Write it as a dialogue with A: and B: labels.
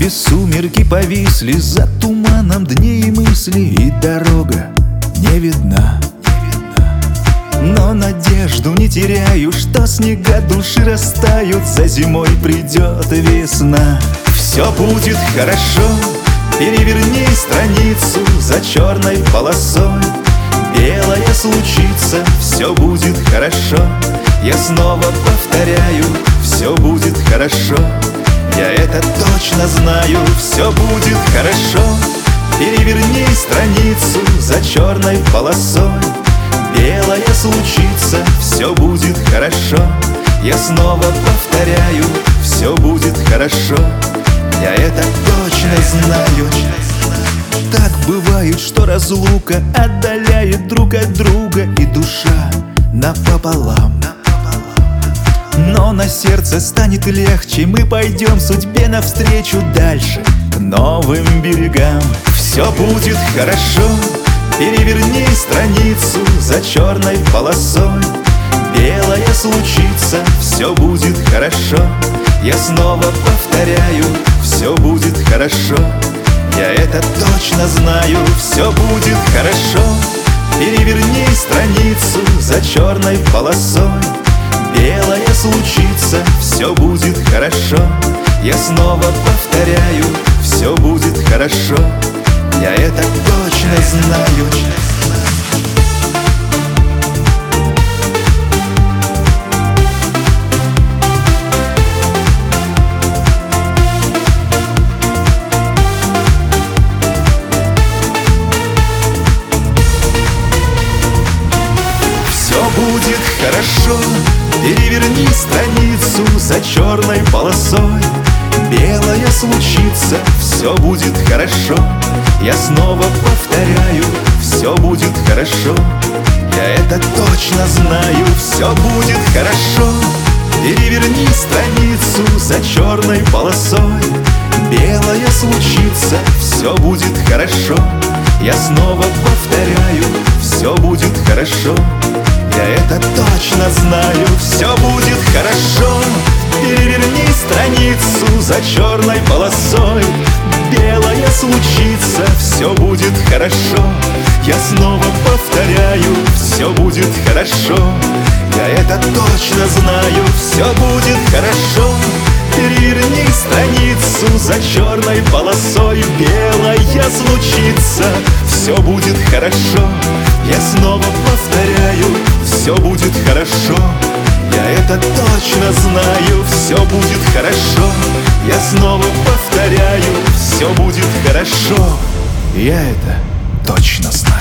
A: небе сумерки повисли, за туманом дней и мысли, и дорога не видна. Но надежду не теряю, что снега души растают, за зимой придет весна. Все будет хорошо, переверни страницу, за черной полосой белое случится. Все будет хорошо, я снова повторяю, все будет хорошо, я это точно знаю. Все будет хорошо, переверни страницу, за черной полосой белое случится. Все будет хорошо, я снова повторяю, все будет хорошо, я это точно знаю. Так бывает, что разлука отдаляет друг от друга, и душа напополам. Но на сердце станет легче, мы пойдем судьбе навстречу дальше, к новым берегам. Все будет хорошо, переверни страницу, за черной полосой белое случится. Все будет хорошо, я снова повторяю, все будет хорошо, я это точно знаю. Все будет хорошо, переверни страницу, за черной полосой белое случится. Все будет хорошо, я снова повторяю, все будет хорошо, я это точно знаю. Все будет хорошо, переверни страницу, за черной полосой белое случится. Все будет хорошо, я снова повторяю, все будет хорошо, я это точно знаю. Все будет хорошо, переверни страницу, за черной полосой белое случится. Все будет хорошо, я снова повторяю, все будет хорошо, я это точно знаю. Все будет хорошо, переверни страницу, за черной полосой белое случится. Все будет хорошо, я снова повторяю, все будет хорошо, я это точно знаю. Все будет хорошо, переверни страницу, за черной полосой белое случится. Все будет хорошо, я снова повторяю, все будет хорошо, я это точно знаю. Все будет хорошо, я снова повторяю, все будет хорошо, я это точно знаю.